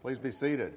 Please be seated.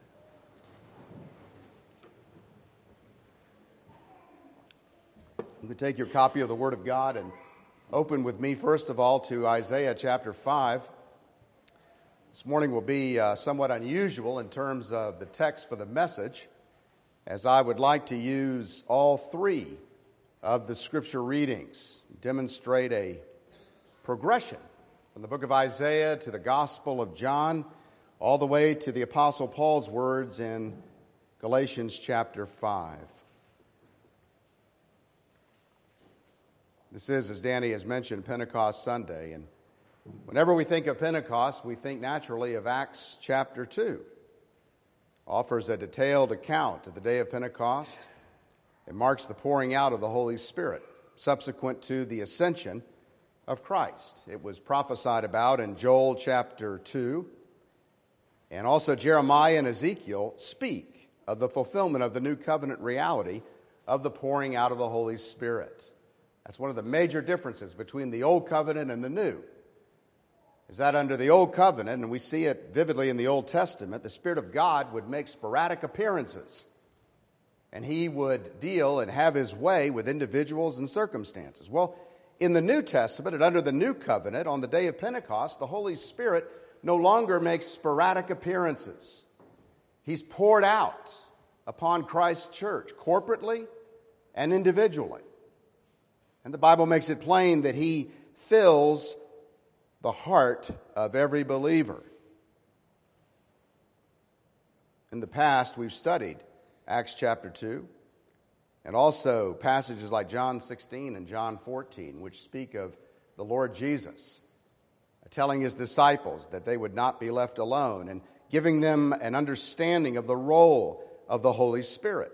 You can take your copy of the Word of God and open with me, first of all, to Isaiah chapter 5. This morning will be somewhat unusual in terms of the text for the message, as I would like to use all three of the Scripture readings, demonstrate a progression from the book of Isaiah to the Gospel of John, all the way to the Apostle Paul's words in Galatians chapter 5. This is, as Danny has mentioned, Pentecost Sunday, and whenever we think of Pentecost, we think naturally of Acts chapter 2. Offers a detailed account of the day of Pentecost. It marks the pouring out of the Holy Spirit, subsequent to the ascension of Christ. It was prophesied about in Joel chapter 2, and also Jeremiah and Ezekiel speak of the fulfillment of the new covenant reality of the pouring out of the Holy Spirit. That's one of the major differences between the Old Covenant and the New, is that under the Old Covenant, and we see it vividly in the Old Testament, the Spirit of God would make sporadic appearances, and He would deal and have His way with individuals and circumstances. Well, in the New Testament and under the New Covenant, on the day of Pentecost, the Holy Spirit no longer makes sporadic appearances. He's poured out upon Christ's church, corporately and individually. And the Bible makes it plain that He fills the heart of every believer. In the past, we've studied Acts chapter 2, and also passages like John 16 and John 14, which speak of the Lord Jesus telling His disciples that they would not be left alone, and giving them an understanding of the role of the Holy Spirit.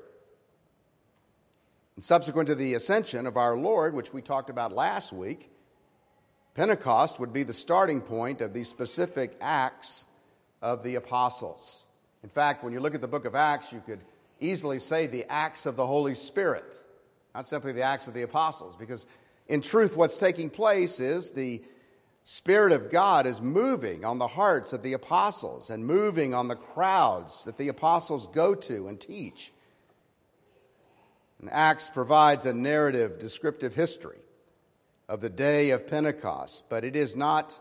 And subsequent to the ascension of our Lord, which we talked about last week, Pentecost would be the starting point of the specific acts of the apostles. In fact, when you look at the book of Acts, you could easily say the acts of the Holy Spirit, not simply the acts of the apostles, because in truth what's taking place is the Spirit of God is moving on the hearts of the apostles and moving on the crowds that the apostles go to and teach. And Acts provides a narrative, descriptive history of the day of Pentecost, but it is not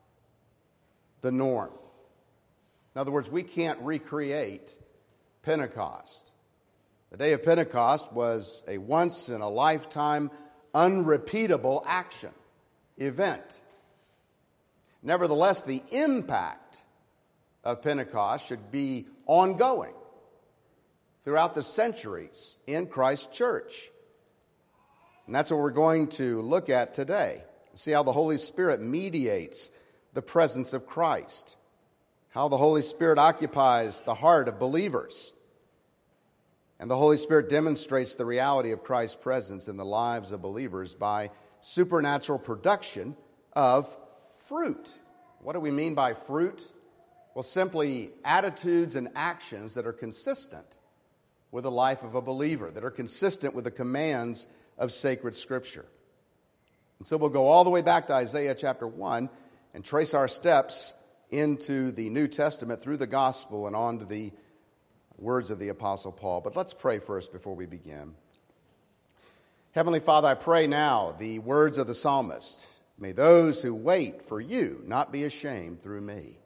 the norm. In other words, we can't recreate Pentecost. The day of Pentecost was a once-in-a-lifetime, unrepeatable action, event. Nevertheless, the impact of Pentecost should be ongoing throughout the centuries in Christ's church. And that's what we're going to look at today. See how the Holy Spirit mediates the presence of Christ, how the Holy Spirit occupies the heart of believers, and the Holy Spirit demonstrates the reality of Christ's presence in the lives of believers by supernatural production of fruit. What do we mean by fruit? Well, simply attitudes and actions that are consistent with the life of a believer, that are consistent with the commands of sacred Scripture. And so we'll go all the way back to Isaiah chapter 1 and trace our steps into the New Testament through the Gospel and on to the words of the Apostle Paul. But let's pray first before we begin. Heavenly Father, I pray now the words of the psalmist. May those who wait for you not be ashamed through me.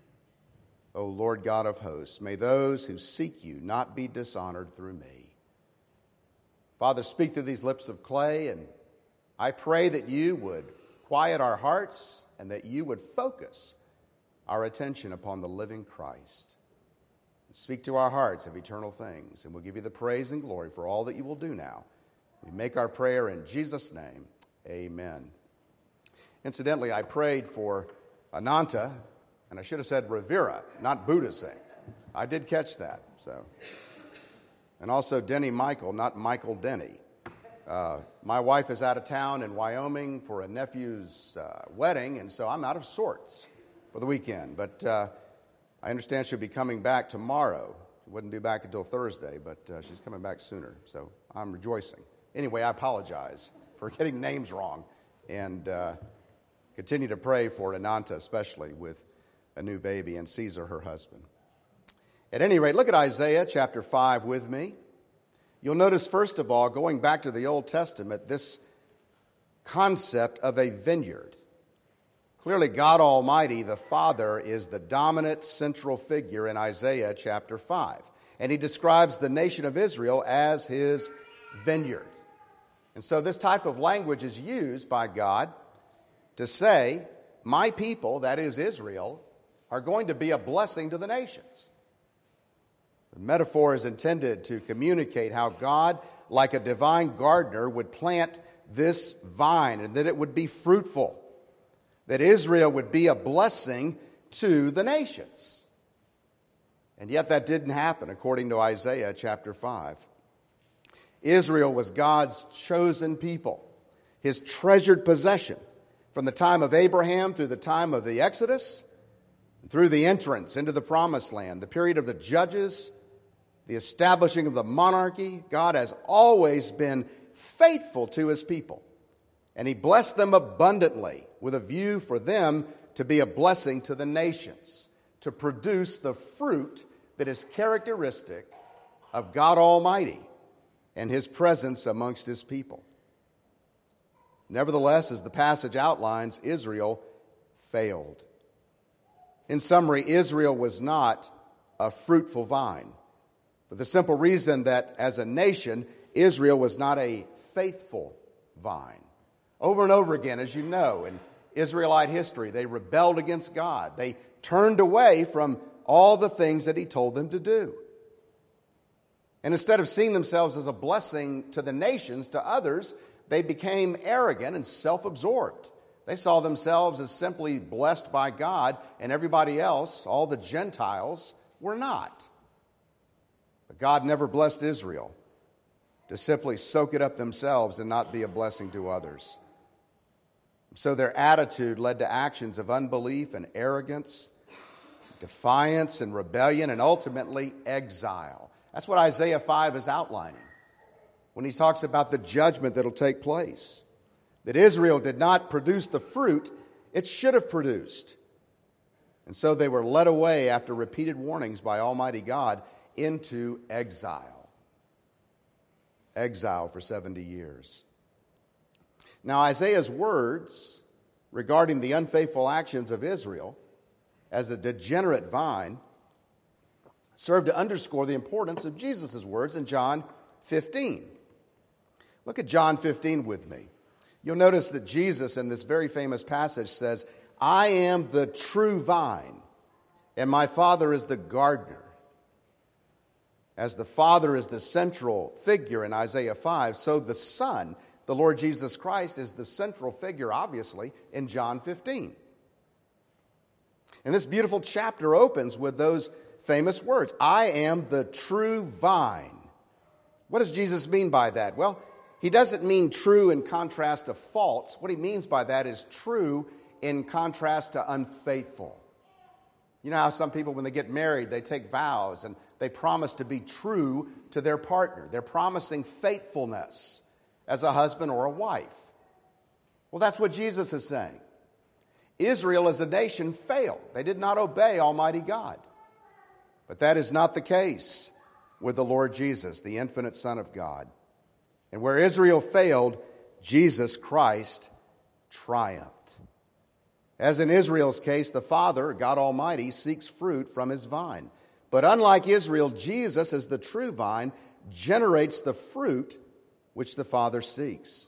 O Lord God of hosts, may those who seek you not be dishonored through me. Father, speak through these lips of clay, and I pray that you would quiet our hearts and that you would focus our attention upon the living Christ. Speak to our hearts of eternal things, and we'll give you the praise and glory for all that you will do now. We make our prayer in Jesus' name. Amen. Incidentally, I prayed for Ananta, and I should have said Rivera, not Buddha Singh. I did catch that. And also Denny Michael, not Michael Denny. My wife is out of town in Wyoming for a nephew's wedding, and so I'm out of sorts for the weekend. But I understand she'll be coming back tomorrow. She wouldn't be back until Thursday, but she's coming back sooner, so I'm rejoicing. Anyway, I apologize for getting names wrong, and continue to pray for Ananta, especially with a new baby, and Caesar, her husband. At any rate, look at Isaiah chapter 5 with me. You'll notice, first of all, going back to the Old Testament, this concept of a vineyard. Clearly, God Almighty, the Father, is the dominant central figure in Isaiah chapter 5. And he describes the nation of Israel as his vineyard. And so this type of language is used by God to say, my people, that is Israel, are going to be a blessing to the nations. The metaphor is intended to communicate how God, like a divine gardener, would plant this vine and that it would be fruitful, that Israel would be a blessing to the nations. And yet that didn't happen, according to Isaiah chapter 5. Israel was God's chosen people, his treasured possession, from the time of Abraham through the time of the Exodus, through the entrance into the Promised Land, the period of the judges, the establishing of the monarchy. God has always been faithful to his people, and he blessed them abundantly with a view for them to be a blessing to the nations, to produce the fruit that is characteristic of God Almighty and his presence amongst his people. Nevertheless, as the passage outlines, Israel failed. In summary, Israel was not a fruitful vine, for the simple reason that as a nation, Israel was not a faithful vine. Over and over again, as you know, in Israelite history, they rebelled against God. They turned away from all the things that he told them to do. And instead of seeing themselves as a blessing to the nations, to others, they became arrogant and self-absorbed. They saw themselves as simply blessed by God, and everybody else, all the Gentiles, were not. But God never blessed Israel to simply soak it up themselves and not be a blessing to others. So their attitude led to actions of unbelief and arrogance, defiance and rebellion, and ultimately exile. That's what Isaiah 5 is outlining when he talks about the judgment that will take place. That Israel did not produce the fruit it should have produced. And so they were led away after repeated warnings by Almighty God into exile. Exile for 70 years. Now, Isaiah's words regarding the unfaithful actions of Israel as a degenerate vine serve to underscore the importance of Jesus' words in John 15. Look at John 15 with me. You'll notice that Jesus in this very famous passage says, I am the true vine, and my Father is the gardener. As the Father is the central figure in Isaiah 5, so the Son, the Lord Jesus Christ, is the central figure, obviously, in John 15. And this beautiful chapter opens with those famous words, I am the true vine. What does Jesus mean by that? Well, he doesn't mean true in contrast to false. What he means by that is true in contrast to unfaithful. You know how some people, when they get married, they take vows and they promise to be true to their partner. They're promising faithfulness as a husband or a wife. Well, that's what Jesus is saying. Israel as a nation failed. They did not obey Almighty God. But that is not the case with the Lord Jesus, the infinite Son of God. And where Israel failed, Jesus Christ triumphed. As in Israel's case, the Father, God Almighty, seeks fruit from his vine. But unlike Israel, Jesus, as the true vine, generates the fruit which the Father seeks.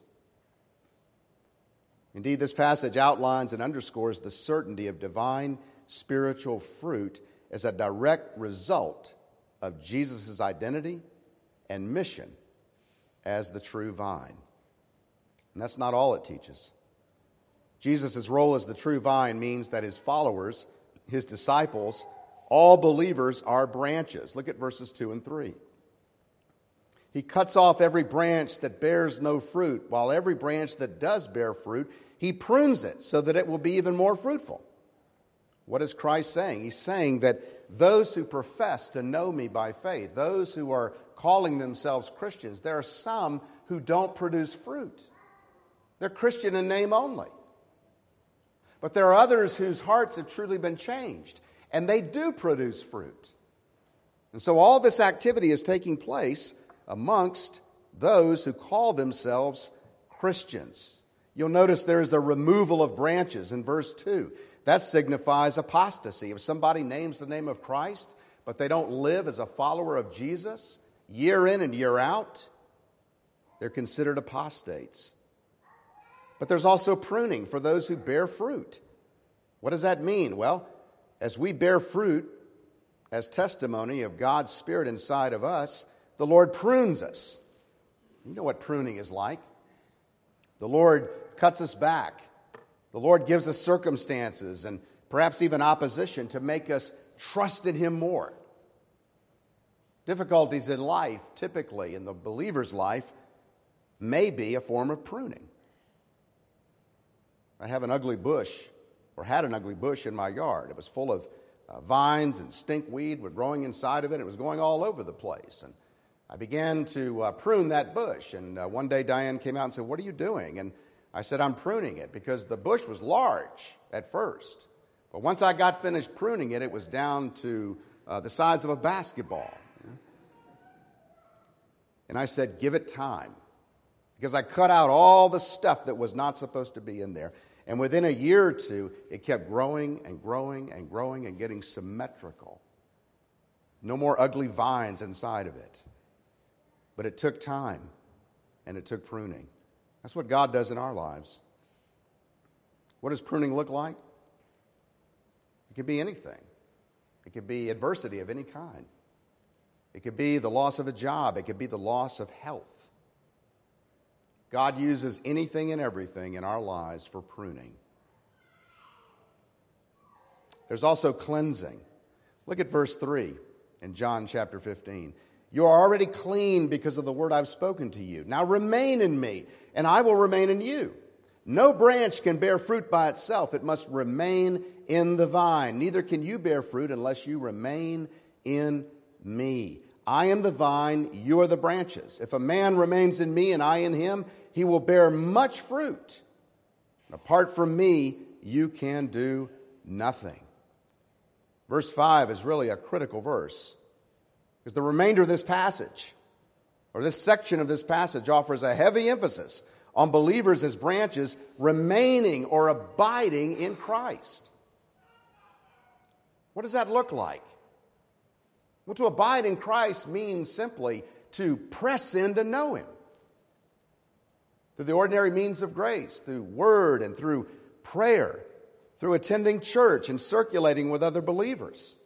Indeed, this passage outlines and underscores the certainty of divine spiritual fruit as a direct result of Jesus' identity and mission as the true vine. And that's not all it teaches. Jesus' role as the true vine means that his followers, his disciples, all believers are branches. Look at verses 2 and 3. He cuts off every branch that bears no fruit, while every branch that does bear fruit, he prunes it so that it will be even more fruitful. What is Christ saying? He's saying that those who profess to know me by faith, those who are calling themselves Christians, there are some who don't produce fruit. They're Christian in name only. But there are others whose hearts have truly been changed, and they do produce fruit. And so all this activity is taking place amongst those who call themselves Christians. You'll notice there is a removal of branches in verse 2. That signifies apostasy. If somebody names the name of Christ, but they don't live as a follower of Jesus, year in and year out, they're considered apostates. But there's also pruning for those who bear fruit. What does that mean? Well, as we bear fruit as testimony of God's Spirit inside of us, the Lord prunes us. You know what pruning is like. The Lord cuts us back. The Lord gives us circumstances and perhaps even opposition to make us trust in Him more. Difficulties in life, typically in the believer's life, may be a form of pruning. I have an ugly bush, or had an ugly bush in my yard. It was full of vines and stinkweed were growing inside of it. It was going all over the place. And I began to prune that bush. And one day Diane came out and said, "What are you doing?" And I said, "I'm pruning it," because the bush was large at first. But once I got finished pruning it, it was down to the size of a basketball. And I said, "Give it time." Because I cut out all the stuff that was not supposed to be in there. And within a year or two, it kept growing and growing and growing and getting symmetrical. No more ugly vines inside of it. But it took time, and it took pruning. That's what God does in our lives. What does pruning look like? It could be anything. It could be adversity of any kind. It could be the loss of a job. It could be the loss of health. God uses anything and everything in our lives for pruning. There's also cleansing. Look at verse 3 in John chapter 15. "You are already clean because of the word I've spoken to you. Now remain in me, and I will remain in you. No branch can bear fruit by itself. It must remain in the vine. Neither can you bear fruit unless you remain in me. I am the vine, you are the branches. If a man remains in me and I in him, he will bear much fruit. Apart from me, you can do nothing." Verse 5 is really a critical verse, because the remainder of this passage, or this section of this passage, offers a heavy emphasis on believers as branches remaining or abiding in Christ. What does that look like? Well, to abide in Christ means simply to press in to know Him through the ordinary means of grace, through word and through prayer, through attending church and circulating with other believers.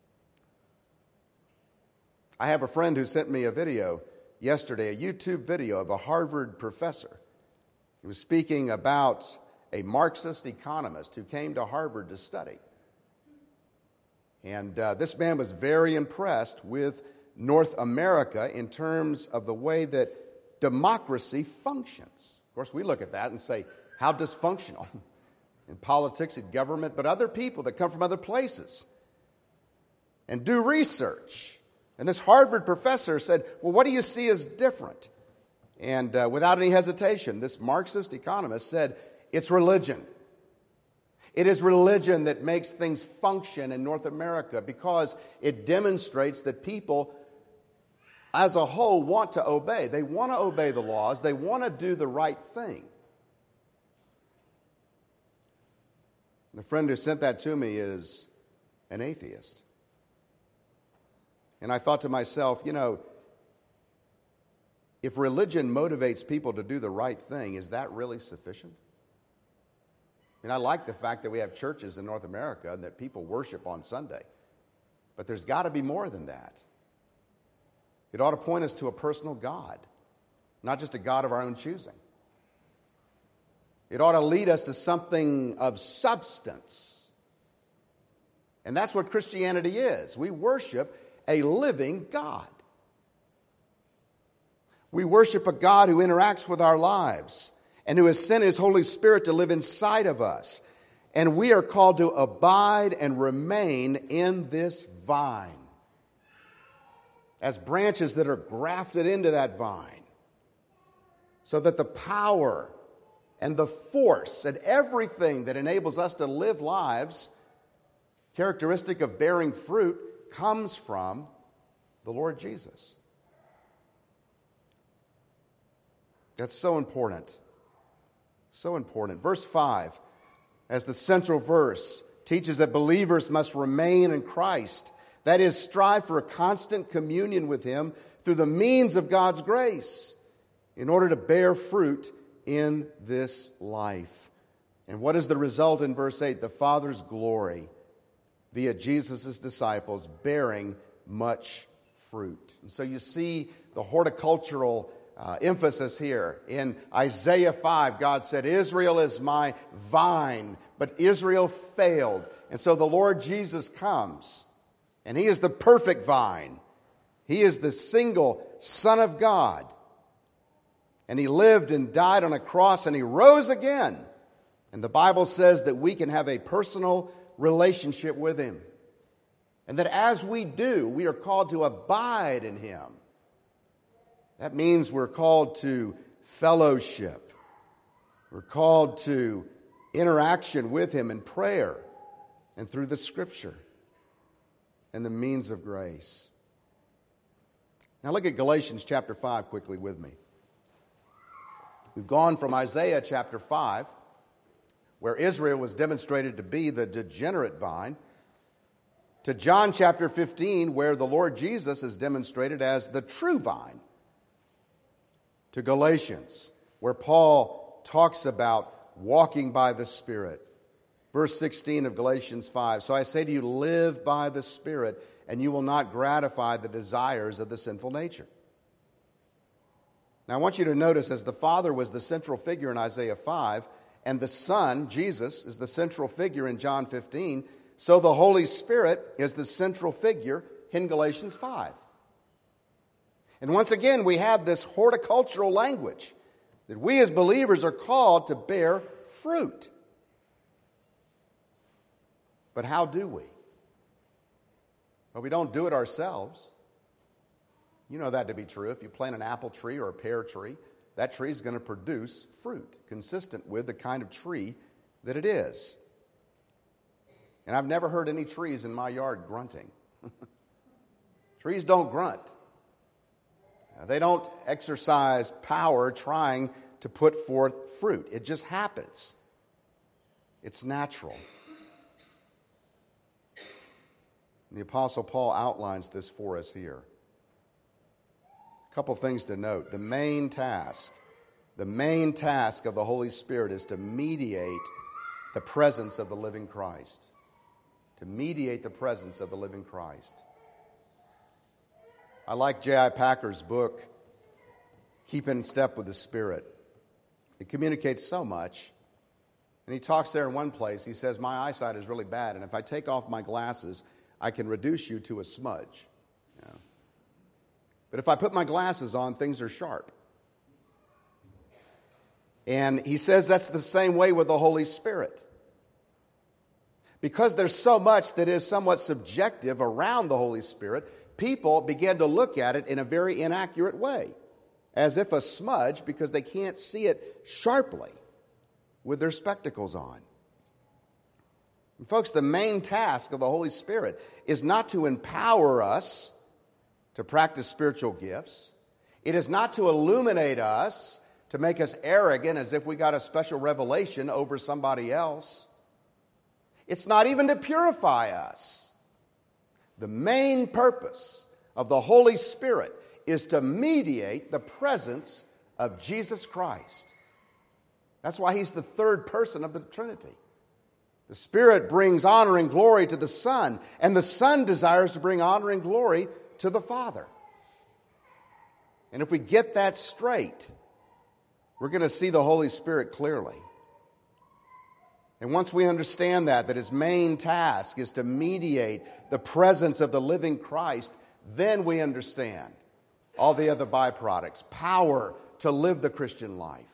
I have a friend who sent me a video yesterday, a YouTube video of a Harvard professor. He was speaking about a Marxist economist who came to Harvard to study. And this man was very impressed with North America in terms of the way that democracy functions. Of course, we look at that and say, how dysfunctional in politics and government, but other people that come from other places and do research. And this Harvard professor said, "Well, what do you see as different?" And without any hesitation, this Marxist economist said, "It's religion. It is religion that makes things function in North America because it demonstrates that people as a whole want to obey. They want to obey the laws. They want to do the right thing." The friend who sent that to me is an atheist. And I thought to myself, if religion motivates people to do the right thing, is that really sufficient? I mean, I like the fact that we have churches in North America and that people worship on Sunday. But there's got to be more than that. It ought to point us to a personal God, not just a God of our own choosing. It ought to lead us to something of substance. And that's what Christianity is. We worship a living God. We worship a God who interacts with our lives and who has sent His Holy Spirit to live inside of us. And we are called to abide and remain in this vine as branches that are grafted into that vine, so that the power and the force and everything that enables us to live lives characteristic of bearing fruit comes from the Lord Jesus. That's so important. So important. Verse 5, as the central verse, teaches that believers must remain in Christ. That is, strive for a constant communion with Him through the means of God's grace in order to bear fruit in this life. And what is the result in verse 8? The Father's glory via Jesus' disciples bearing much fruit. And so you see the horticultural emphasis here. In Isaiah 5, God said, Israel is my vine, but Israel failed. And so the Lord Jesus comes, and He is the perfect vine. He is the single Son of God. And He lived and died on a cross, and He rose again. And the Bible says that we can have a personal relationship with Him. And that as we do, we are called to abide in Him. That means we're called to fellowship. We're called to interaction with Him in prayer and through the Scripture and the means of grace. Now look at Galatians chapter 5 quickly with me. We've gone from Isaiah chapter 5, where Israel was demonstrated to be the degenerate vine, to John chapter 15, where the Lord Jesus is demonstrated as the true vine, to Galatians, where Paul talks about walking by the Spirit. Verse 16 of Galatians 5, so I say to you, live by the Spirit, and you will not gratify the desires of the sinful nature. Now I want you to notice, as the Father was the central figure in Isaiah 5, and the Son, Jesus, is the central figure in John 15, so the Holy Spirit is the central figure in Galatians 5. And once again, we have this horticultural language that we as believers are called to bear fruit. But how do we? Well, we don't do it ourselves. You know that to be true. If you plant an apple tree or a pear tree, that tree is going to produce fruit consistent with the kind of tree that it is. And I've never heard any trees in my yard grunting. Trees don't grunt. They don't exercise power trying to put forth fruit. It just happens. It's natural. And the Apostle Paul outlines this for us here. A couple things to note. The main task of the Holy Spirit is to mediate the presence of the living Christ. To mediate the presence of the living Christ. I like J.I. Packer's book, Keep in Step with the Spirit. It communicates so much. And he talks there in one place. He says, my eyesight is really bad, and if I take off my glasses, I can reduce you to a smudge. You know? But if I put my glasses on, things are sharp. And he says that's the same way with the Holy Spirit. Because there's so much that is somewhat subjective around the Holy Spirit, people begin to look at it in a very inaccurate way, as if a smudge, because they can't see it sharply with their spectacles on. And folks, the main task of the Holy Spirit is not to empower us to practice spiritual gifts. It is not to illuminate us, to make us arrogant as if we got a special revelation over somebody else. It's not even to purify us. The main purpose of the Holy Spirit is to mediate the presence of Jesus Christ. That's why He's the third person of the Trinity. The Spirit brings honor and glory to the Son, and the Son desires to bring honor and glory to the Father. And if we get that straight, we're going to see the Holy Spirit clearly. And once we understand that His main task is to mediate the presence of the living Christ, then we understand all the other byproducts, power to live the Christian life,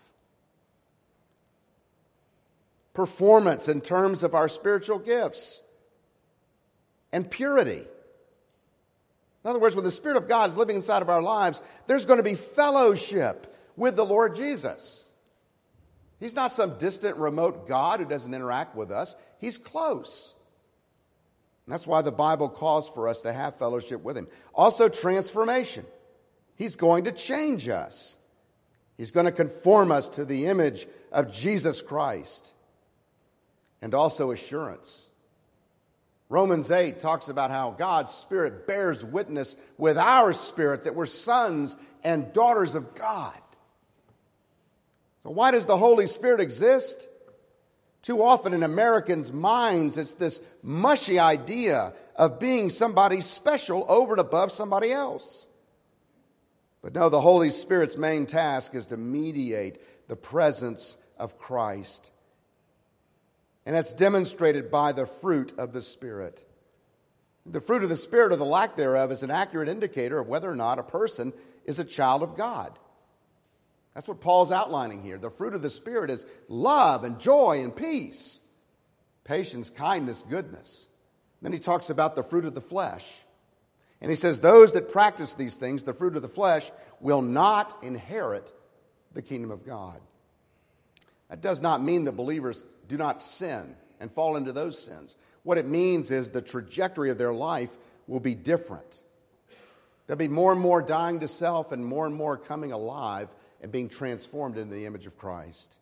performance in terms of our spiritual gifts, and purity. In other words, when the Spirit of God is living inside of our lives, there's going to be fellowship with the Lord Jesus. He's not some distant, remote God who doesn't interact with us. He's close. That's why the Bible calls for us to have fellowship with him. Also, transformation. He's going to change us. He's going to conform us to the image of Jesus Christ. And also assurance. Romans 8 talks about how God's Spirit bears witness with our spirit that we're sons and daughters of God. So why does the Holy Spirit exist? Too often in Americans' minds, it's this mushy idea of being somebody special over and above somebody else. But no, the Holy Spirit's main task is to mediate the presence of Christ. And that's demonstrated by the fruit of the Spirit. The fruit of the Spirit, or the lack thereof, is an accurate indicator of whether or not a person is a child of God. That's what Paul's outlining here. The fruit of the Spirit is love and joy and peace, patience, kindness, goodness. Then he talks about the fruit of the flesh. And he says, those that practice these things, the fruit of the flesh, will not inherit the kingdom of God. That does not mean that believers do not sin and fall into those sins. What it means is the trajectory of their life will be different. There'll be more and more dying to self and more coming alive and being transformed into the image of Christ.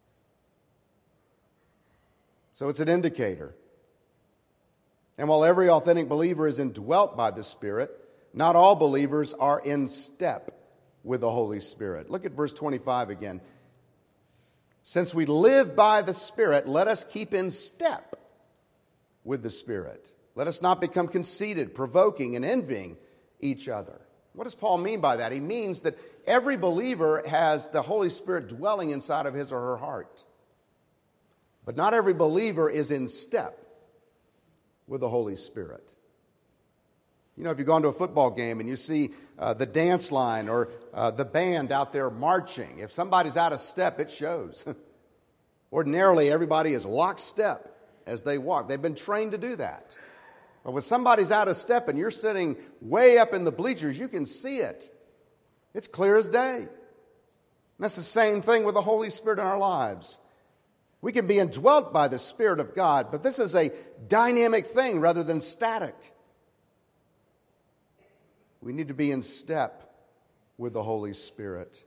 So it's an indicator. And while every authentic believer is indwelt by the Spirit, not all believers are in step with the Holy Spirit. Look at verse 25 again. Since we live by the Spirit, let us keep in step with the Spirit. Let us not become conceited, provoking, and envying each other. What does Paul mean by that? He means that every believer has the Holy Spirit dwelling inside of his or her heart. But not every believer is in step with the Holy Spirit. You know, if you go into a football game and you see the dance line or the band out there marching, if somebody's out of step, it shows. Ordinarily, everybody is lockstep as they walk. They've been trained to do that. But when somebody's out of step and you're sitting way up in the bleachers, you can see it. It's clear as day. And that's the same thing with the Holy Spirit in our lives. We can be indwelt by the Spirit of God, but this is a dynamic thing rather than static. We need to be in step with the Holy Spirit.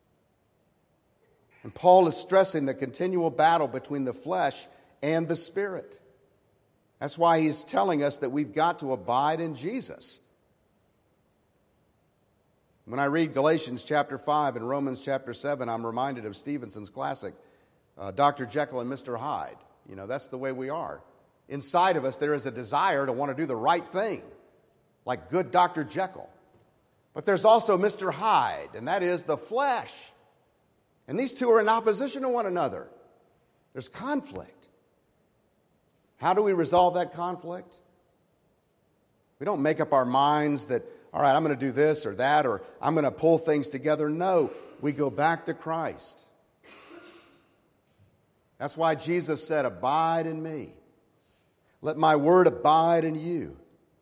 And Paul is stressing the continual battle between the flesh and the Spirit. That's why he's telling us that we've got to abide in Jesus. When I read Galatians chapter 5 and Romans chapter 7, I'm reminded of Stevenson's classic, Dr. Jekyll and Mr. Hyde. You know, that's the way we are. Inside of us, there is a desire to want to do the right thing, like good Dr. Jekyll. But there's also Mr. Hyde, and that is the flesh. And these two are in opposition to one another. There's conflict. How do we resolve that conflict? We don't make up our minds that, all right, I'm going to do this or that, or I'm going to pull things together. No, we go back to Christ. That's why Jesus said, abide in me. Let my word abide in you.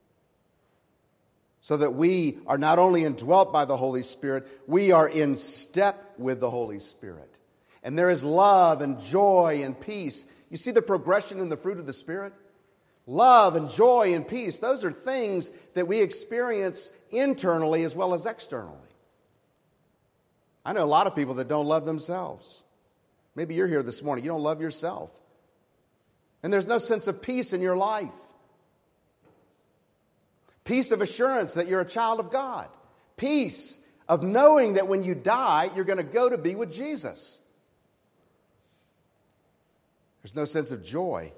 So that we are not only indwelt by the Holy Spirit, we are in step with the Holy Spirit. And there is love and joy and peace. You see the progression in the fruit of the Spirit? Love and joy and peace, those are things that we experience internally as well as externally. I know a lot of people that don't love themselves. Maybe you're here this morning, you don't love yourself. And there's no sense of peace in your life. Peace of assurance that you're a child of God. Peace of knowing that when you die, you're going to go to be with Jesus. There's no sense of joy.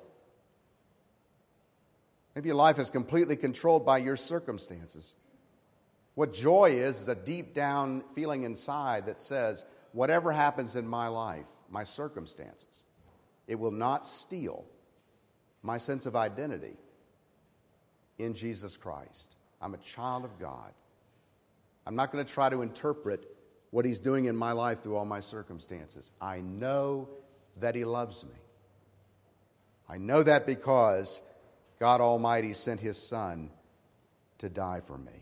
Maybe your life is completely controlled by your circumstances. What joy is a deep down feeling inside that says, whatever happens in my life, my circumstances, it will not steal my sense of identity in Jesus Christ. I'm a child of God. I'm not going to try to interpret what He's doing in my life through all my circumstances. I know that He loves me. I know that because God Almighty sent His Son to die for me.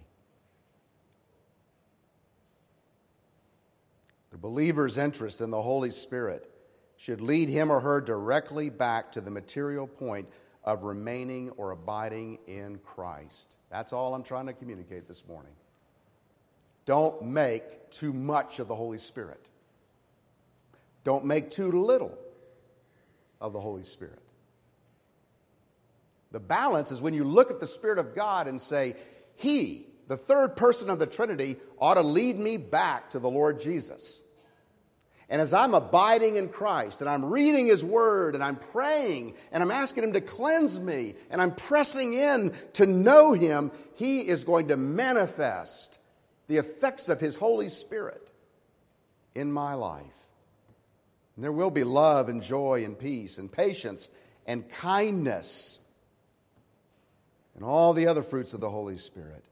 The believer's interest in the Holy Spirit should lead him or her directly back to the material point of remaining or abiding in Christ. That's all I'm trying to communicate this morning. Don't make too much of the Holy Spirit. Don't make too little of the Holy Spirit. The balance is when you look at the Spirit of God and say, He, the third person of the Trinity, ought to lead me back to the Lord Jesus. And as I'm abiding in Christ, and I'm reading His Word, and I'm praying, and I'm asking Him to cleanse me, and I'm pressing in to know Him, He is going to manifest the effects of His Holy Spirit in my life. And there will be love and joy and peace and patience and kindness and all the other fruits of the Holy Spirit.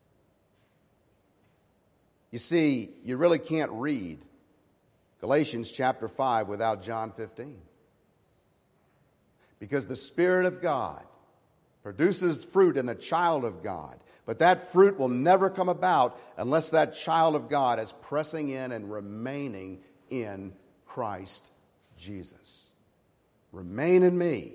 You see, you really can't read Galatians chapter 5 without John 15. Because the Spirit of God produces fruit in the child of God. But that fruit will never come about unless that child of God is pressing in and remaining in Christ Jesus. Remain in me,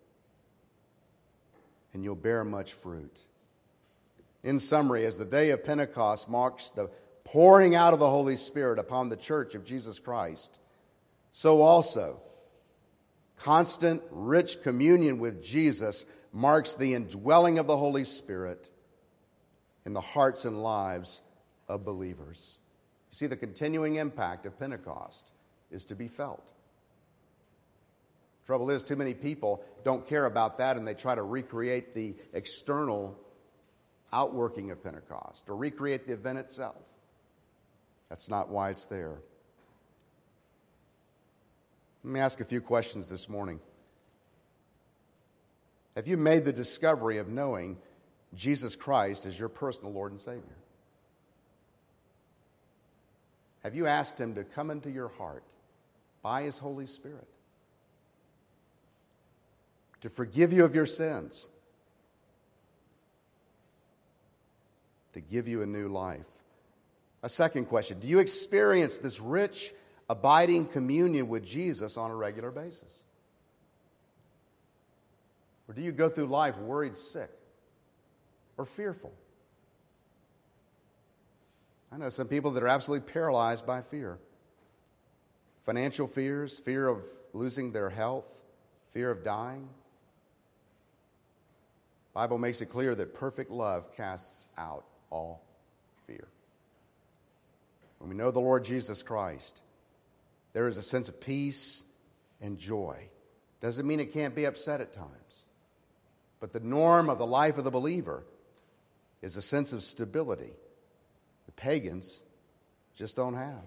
and you'll bear much fruit. In summary, as the day of Pentecost marks the pouring out of the Holy Spirit upon the church of Jesus Christ, so also constant, rich communion with Jesus marks the indwelling of the Holy Spirit in the hearts and lives of believers. You see, the continuing impact of Pentecost is to be felt. Trouble is, too many people don't care about that, and they try to recreate the external outworking of Pentecost or recreate the event itself. That's not why it's there. Let me ask a few questions this morning. Have you made the discovery of knowing Jesus Christ as your personal Lord and Savior? Have you asked Him to come into your heart by His Holy Spirit to forgive you of your sins, to give you a new life? A second question, do you experience this rich, abiding communion with Jesus on a regular basis? Or do you go through life worried sick or fearful? I know some people that are absolutely paralyzed by fear. Financial fears, fear of losing their health, fear of dying. The Bible makes it clear that perfect love casts out all fear. When we know the Lord Jesus Christ, there is a sense of peace and joy. Doesn't mean it can't be upset at times. But the norm of the life of the believer is a sense of stability the pagans just don't have.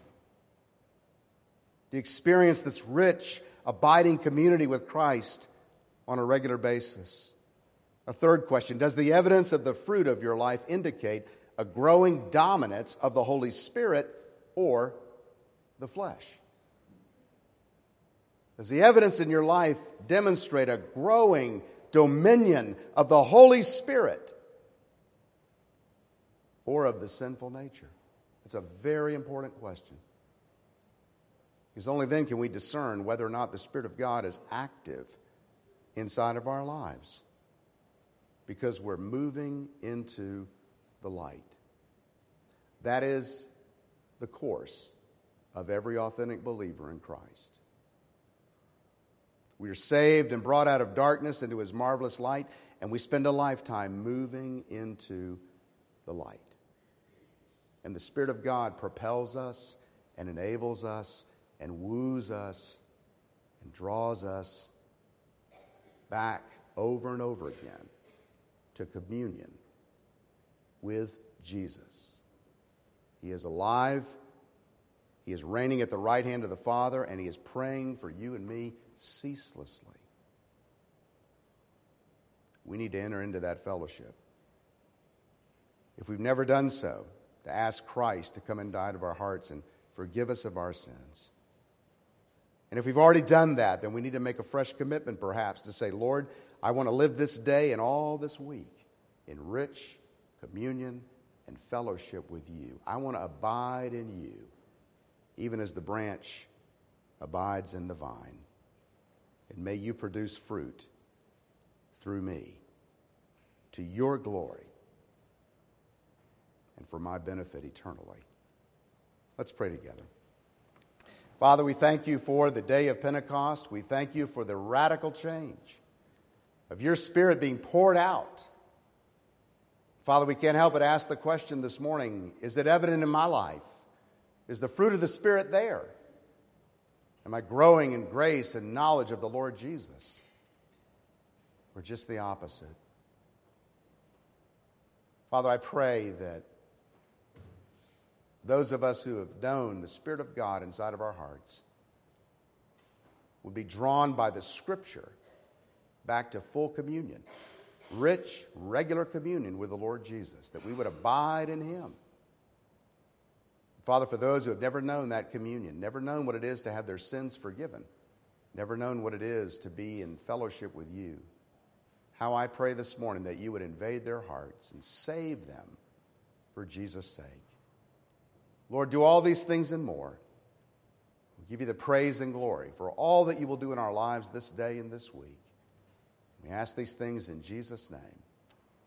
Do you experience this rich, abiding community with Christ on a regular basis? A third question, does the evidence of the fruit of your life indicate a growing dominance of the Holy Spirit or the flesh? Does the evidence in your life demonstrate a growing dominion of the Holy Spirit or of the sinful nature? It's a very important question. Because only then can we discern whether or not the Spirit of God is active inside of our lives. Because we're moving into the light. That is the course of every authentic believer in Christ. We are saved and brought out of darkness into His marvelous light, and we spend a lifetime moving into the light. And the Spirit of God propels us and enables us and woos us and draws us back over and over again to communion with Jesus. He is alive. He is reigning at the right hand of the Father, and He is praying for you and me ceaselessly. We need to enter into that fellowship. If we've never done so, to ask Christ to come and die of our hearts and forgive us of our sins. And if we've already done that, then we need to make a fresh commitment perhaps to say, Lord, I want to live this day and all this week in rich communion and fellowship with you. I want to abide in you, even as the branch abides in the vine. And may you produce fruit through me to your glory and for my benefit eternally. Let's pray together. Father, we thank you for the day of Pentecost. We thank you for the radical change of your Spirit being poured out. Father, we can't help but ask the question this morning, is it evident in my life? Is the fruit of the Spirit there? Am I growing in grace and knowledge of the Lord Jesus? Or just the opposite? Father, I pray that those of us who have known the Spirit of God inside of our hearts would be drawn by the Scripture back to full communion, rich, regular communion with the Lord Jesus, that we would abide in Him. Father, for those who have never known that communion, never known what it is to have their sins forgiven, never known what it is to be in fellowship with you, how I pray this morning that you would invade their hearts and save them for Jesus' sake. Lord, do all these things and more. We give you the praise and glory for all that you will do in our lives this day and this week. We ask these things in Jesus' name.